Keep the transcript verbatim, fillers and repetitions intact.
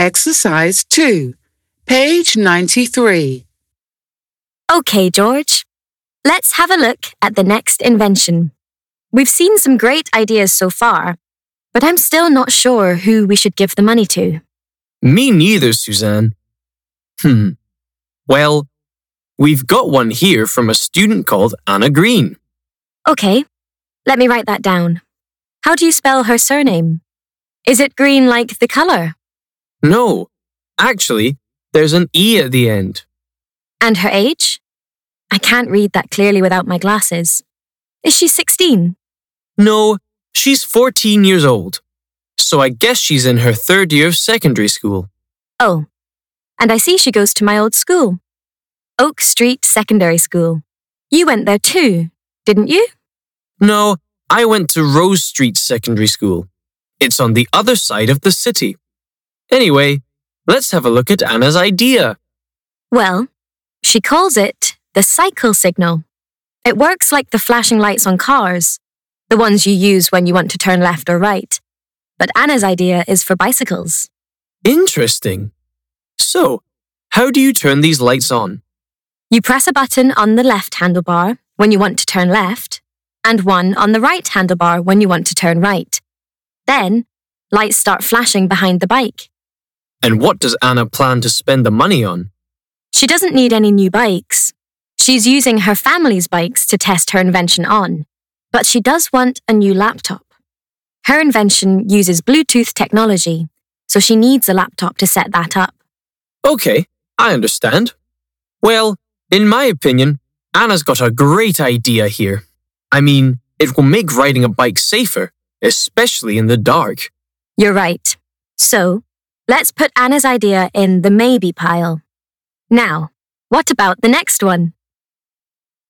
Exercise two, page ninety-three. Okay, George. Let's have a look at the next invention. We've seen some great ideas so far, but I'm still not sure who we should give the money to. Me neither, Suzanne. Hmm. Well, we've got one here from a student called Anna Green. Okay, let me write that down. How do you spell her surname? Is it green like the colour? No, actually, there's an E at the end. And her age? I can't read that clearly without my glasses. Is she sixteen? No, she's fourteen years old. So I guess she's in her third year of secondary school. Oh, and I see she goes to my old school. Oak Street Secondary School. You went there too, didn't you? No, I went to Rose Street Secondary School. It's on the other side of the city. Anyway, let's have a look at Anna's idea. Well, she calls it the cycle signal. It works like the flashing lights on cars, the ones you use when you want to turn left or right. But Anna's idea is for bicycles. Interesting. So, how do you turn these lights on? You press a button on the left handlebar when you want to turn left, and one on the right handlebar when you want to turn right. Then, lights start flashing behind the bike. And what does Anna plan to spend the money on? She doesn't need any new bikes. She's using her family's bikes to test her invention on. But she does want a new laptop. Her invention uses Bluetooth technology, so she needs a laptop to set that up. Okay, I understand. Well, in my opinion, Anna's got a great idea here. I mean, it will make riding a bike safer, especially in the dark. You're right. So, let's put Anna's idea in the maybe pile. Now, what about the next one?